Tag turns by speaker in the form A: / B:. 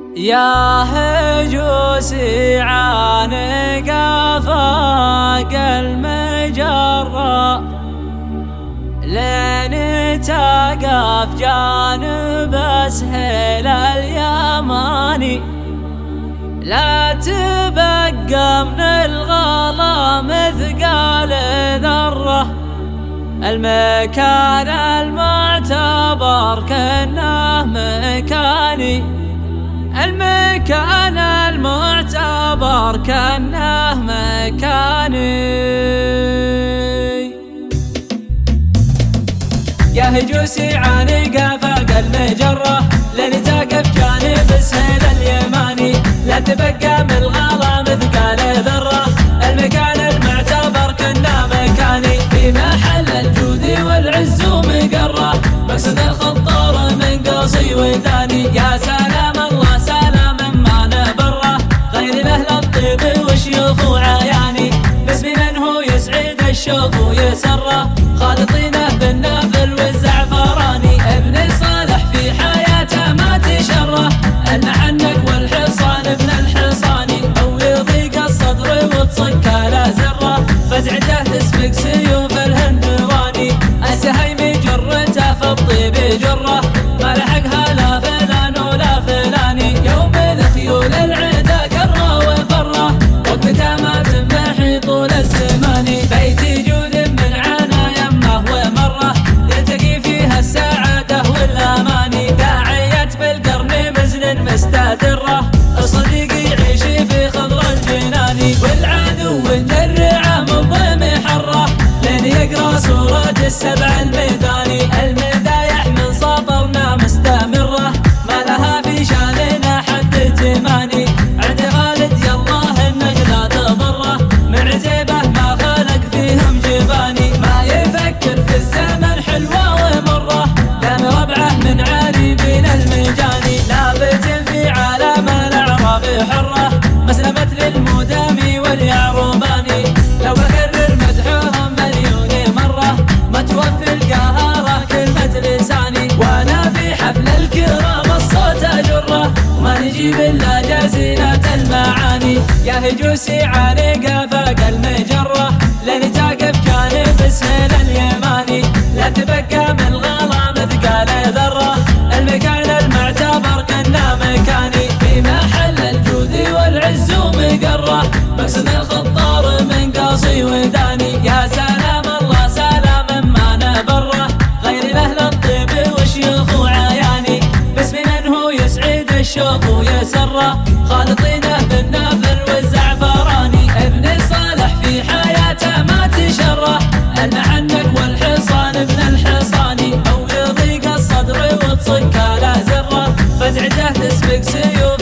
A: يا هجوسي عانق فاق المجرة لين تقف جانب اسهل اليماني، لا تبقى من الغلا مثقال ذرة، المكان المعتبر كأنه مكاني، المكان المعتبر كأنه مكاني. يا هجوسي عانق فاق المجرة لين تقف جانب اسهل اليماني، لا تبقى من الغلا مثقال ذرة، المكان المعتبر كأنه مكاني، في محل الجود والعز ومقره، مقصد الخطار من قصي وداني. يا سلام الله سلام ما نبره، غير اهل الطيب وشيوخ وعياني، باسم من هو يسعد الشوق ويسره، خالطينه بالنافل والزعفراني. ابن صالح في حياته ما تشره، المحنك والحصان ابن الحصاني، او يضيق الصدر وتصك لا زره، فزعته تسبق سيوف الهندواني، السهيم جرته في الطيب جره، ما لحقها لا فلان ولا فلاني، يوم الخيول العدا كره وفره، وقفته ما تمحي طول الزمان، بيت جود من عنا يمه ومره، يلتقي فيها السعاده والامان، داعية بالقرن مزن مستدره، الصديق يعيش في خضر الجنان، والعدو الرعام الضيم حره، لين يقرا سورة السبع المثاني، المدايح من سطرنا مستمره، ما لها في شاننا حد تماني، عند خالد يالله النجلة تضره، معتبه ما خلق فيهم جباني، ما يفكر في الزمن حلوة ومره، لان ربعه من عاربين المجاني، لابت في عالم الاعراب حره، مسلمت للمدامي واليعرباني، لو بكرر مدحوهم مليون مرة ما توفي القهارة كلمة لساني، وانا في حفل الكرام الصوت اجره، وما نجيب الا جزيلة المعاني. يا هجوسي عانق فاق المجرة لين تقف جانب اسهل اليماني، لا تبقى من الغلا مثقال ذرة، المكان المعتبر كأنه مكاني، في محل الجود والعز ومقره، مقصد الخطار من قاصي وداني. يا سلام الله سلام ما نبره، غير اهل الطيب وشيوخ وعياني، باسم من هو يسعد الشوق ويسره، خالطينه بالنافل والزعفراني، ابن صالح في حياته ما تشره، المحنك والحصان ابن الحصاني، او يضيق الصدر وتصك لا زره، فزعته تسبق سيوف